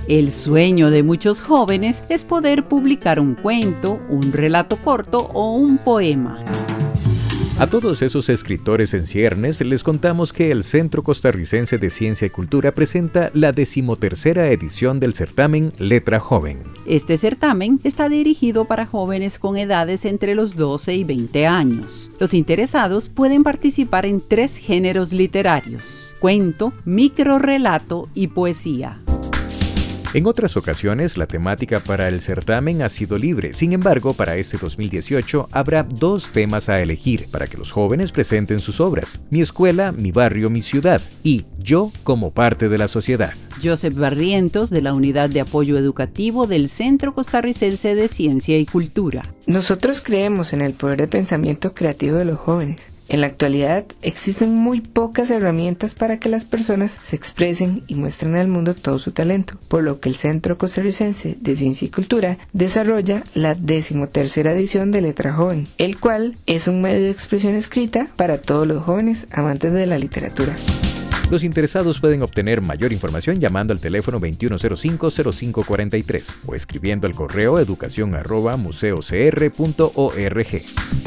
El sueño de muchos jóvenes es poder publicar un cuento, un relato corto o un poema. A todos esos escritores en ciernes les contamos que el Centro Costarricense de Ciencia y Cultura presenta la 13ª edición del certamen Letra Joven. Este certamen está dirigido para jóvenes con edades entre los 12 y 20 años. Los interesados pueden participar en 3 géneros literarios: cuento, microrrelato y poesía. En otras ocasiones, la temática para el certamen ha sido libre. Sin embargo, para este 2018 habrá 2 temas a elegir para que los jóvenes presenten sus obras: Mi escuela, mi barrio, mi ciudad y Yo como parte de la sociedad. Joseph Barrientos, de la Unidad de Apoyo Educativo del Centro Costarricense de Ciencia y Cultura. Nosotros creemos en el poder de pensamiento creativo de los jóvenes. En la actualidad existen muy pocas herramientas para que las personas se expresen y muestren al mundo todo su talento, por lo que el Centro Costarricense de Ciencia y Cultura desarrolla la 13ª edición de Letra Joven, el cual es un medio de expresión escrita para todos los jóvenes amantes de la literatura. Los interesados pueden obtener mayor información llamando al teléfono 2105-0543 o escribiendo al correo educacion@museocr.org.